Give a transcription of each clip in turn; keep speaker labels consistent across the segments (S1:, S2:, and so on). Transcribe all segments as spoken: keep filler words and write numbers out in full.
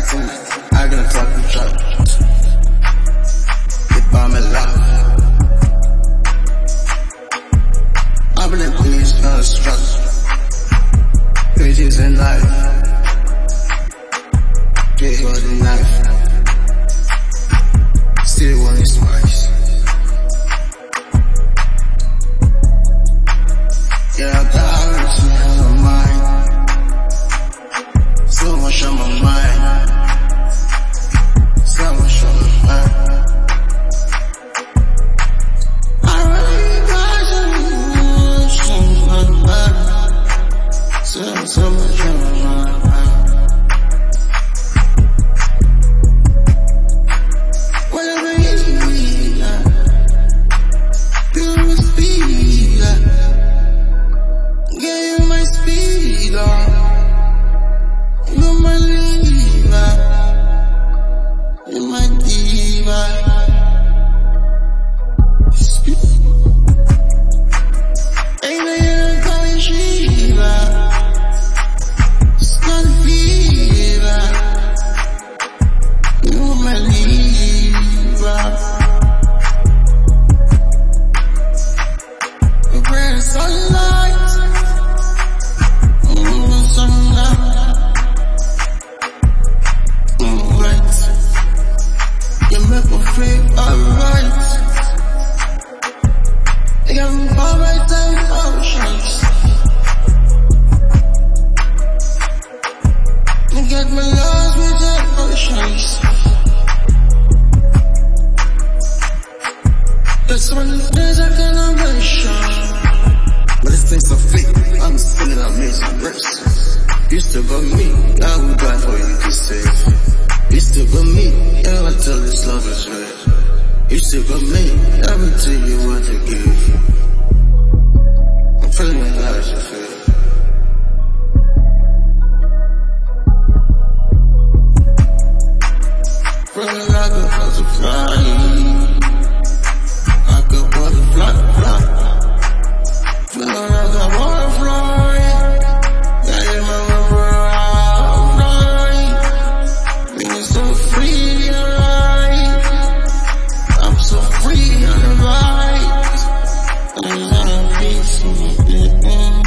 S1: to me, I got a fucking truck. They bomb me lock. I've been in Queens, not a struggle. Pages in life. Get for the knife. Still want it twice. Yeah, I got everything on my mind. So much on my mind. So much on my mind. I really got so much on my mind. So, so much on my mind. Whatever you need, you must be. Yeah, you my speed, Lord. You my leader. You my diva. Ain't no you calling Shiva. It's not a fever. You my leader. The grand sunlight. You make me feel alright. You got me all right down emotions. You got me lost with emotions. There's so many things I cannot mention, but this thing's so fake. I'm singing amazing verse. Used to be me, now we die for you to save. Used to be me, yeah, I tell this love is real. Used to be me, I will tell you what to give. I'm feeling like life is fair. Feeling like a butterfly. Like a butterfly, fly. Feeling like a butterfly. Yeah, you're my butterfly. Being so free and right. I'm so free and right. And I'm peace in my bed.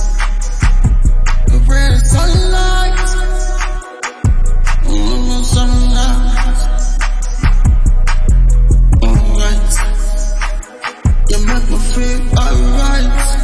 S1: The red sunlight. Mm, sunlight. Alright. You make me feel alright.